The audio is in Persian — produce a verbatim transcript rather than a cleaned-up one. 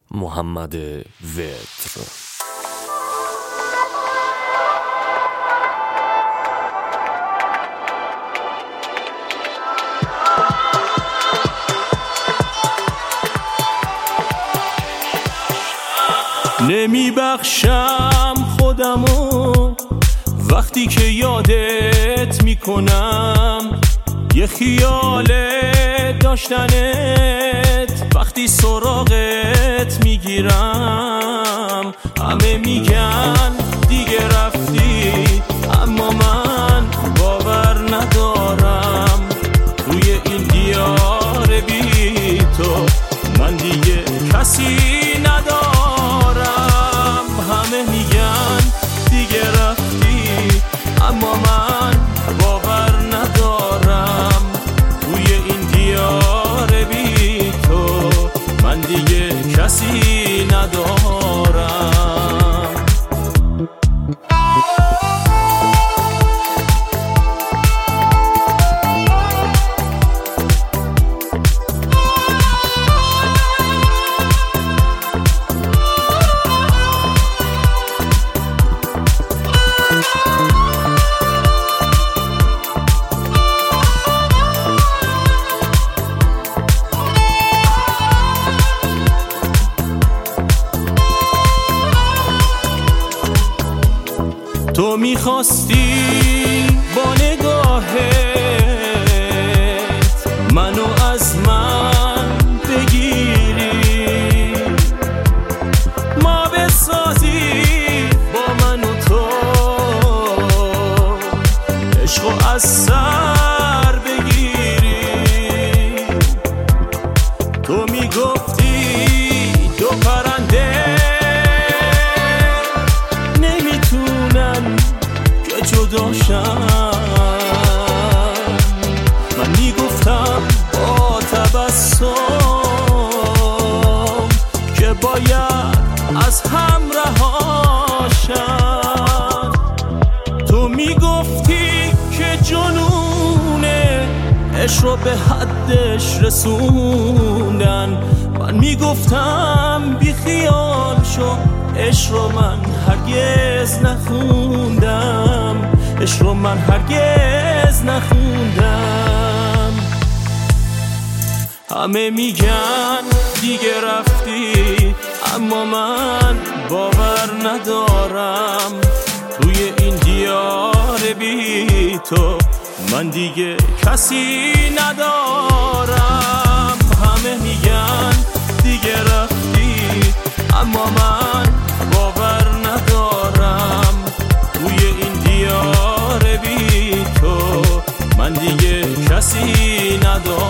محمد وتر. نمی بخشم خودمو وقتی که یادت میکنم، یه خیال داشتنت وقتی سراغت میگیرم. همه میگن دیگه رفتی، اما من باور ندارم. توی این دیار بی تو من دیگه کسی ندارم. همه میگن دیگه رفتی، اما من باور ندارم. توی این دیار بی تو من دیگه کسی ندارم. تو میخواستی با نگاهت منو از من بگیری، ما بسازی با من و تو عشقو از سر بگیری. تو میگفتی دو پرنده جداشم، من میگفتم با تبسم که باید از هم رهاشم. تو میگفتی که جنونه عشق رو به حدش رسوندن، من میگفتم بی خیال شو، عشق رو من هرگز نخوندم، عشق رو من هرگز نخوندم. همه میگن دیگه رفتی، اما من باور ندارم. توی این دیار بی تو من دیگه کسی ندارم. همه میگن دیگه رفتی، اما من باور ندارم. توی این دیار بی تو من دیگه کسی ندارم.